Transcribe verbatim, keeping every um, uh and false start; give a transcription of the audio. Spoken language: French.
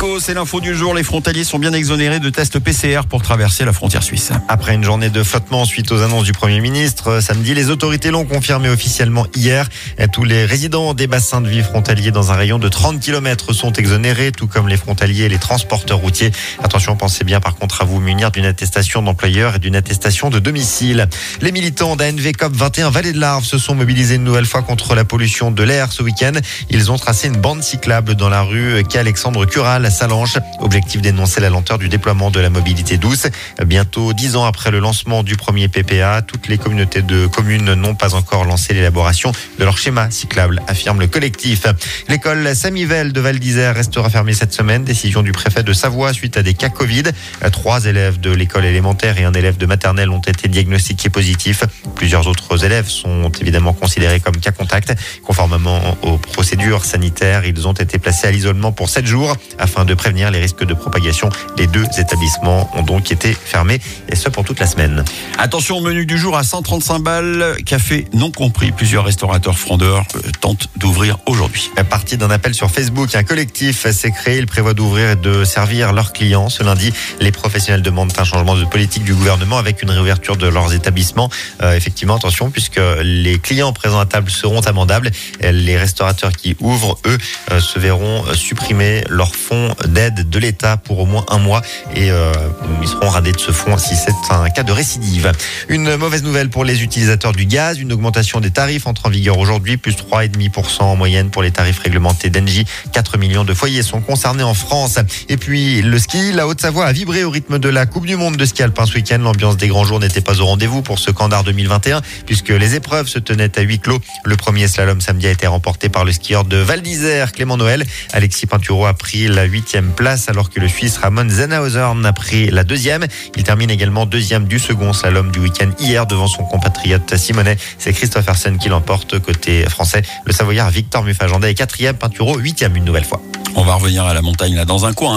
Nico, c'est l'info du jour. Les frontaliers sont bien exonérés de tests P C R pour traverser la frontière suisse. Après une journée de flottement suite aux annonces du Premier ministre, samedi, les autorités l'ont confirmé officiellement hier. Tous les résidents des bassins de vie frontaliers dans un rayon de trente kilomètres sont exonérés, tout comme les frontaliers et les transporteurs routiers. Attention, pensez bien par contre à vous munir d'une attestation d'employeur et d'une attestation de domicile. Les militants d'A N V COP vingt et un Vallée de l'Arve se sont mobilisés une nouvelle fois contre la pollution de l'air ce week-end. Ils ont tracé une bande cyclable dans la rue quai Alexandre Cural à Salanches. Objectif d'énoncer la lenteur du déploiement de la mobilité douce. Bientôt dix ans après le lancement du premier P P A, toutes les communautés de communes n'ont pas encore lancé l'élaboration de leur schéma cyclable, affirme le collectif. L'école Samivelle de Val d'Isère restera fermée cette semaine. Décision du préfet de Savoie suite à des cas Covid. Trois élèves de l'école élémentaire et un élève de maternelle ont été diagnostiqués positifs. Plusieurs autres élèves sont évidemment considérés comme cas contact. Conformément aux procédures sanitaires, ils ont été placés à l'isolement pour sept jours afin de prévenir les risques de propagation. Les deux établissements ont donc été fermés, et ce pour toute la semaine. Attention au menu du jour à cent trente-cinq balles, café non compris. Plusieurs restaurateurs frondeurs euh, tentent d'ouvrir aujourd'hui. À partir d'un appel sur Facebook, un collectif s'est créé. Il prévoit d'ouvrir et de servir leurs clients. Ce lundi, les professionnels demandent un changement de politique du gouvernement avec une réouverture de leurs établissements. Euh, effectivement, attention, puisque les clients présents à table seront amendables. Les restaurateurs qui ouvrent, eux, euh, se verront supprimer leur fonds d'aide de l'État pour au moins un mois et euh, ils seront radés de ce fonds si c'est un cas de récidive. Une mauvaise nouvelle pour les utilisateurs du gaz. Une augmentation des tarifs entre en vigueur aujourd'hui, plus trois virgule cinq pour cent en moyenne pour les tarifs réglementés d'Engie. quatre millions de foyers sont concernés en France. Et puis le ski, la Haute-Savoie a vibré au rythme de la Coupe du Monde de ski alpin ce week-end. L'ambiance des grands jours n'était pas au rendez-vous pour ce Candar deux mille vingt et un puisque les épreuves se tenaient à huis clos. Le premier slalom samedi a été remporté par le skieur de Val d'Isère, Clément Noël. Alexis Pinturo a pris la huitième place alors que le Suisse Ramon Zenhauser a pris la deuxième. Il termine également deuxième du second slalom du week-end hier devant son compatriote Simonet. C'est Christophersen qui l'emporte côté français. Le Savoyard Victor Muffagenda est quatrième, Pinturo huitième une nouvelle fois. On va revenir à la montagne là dans un coin.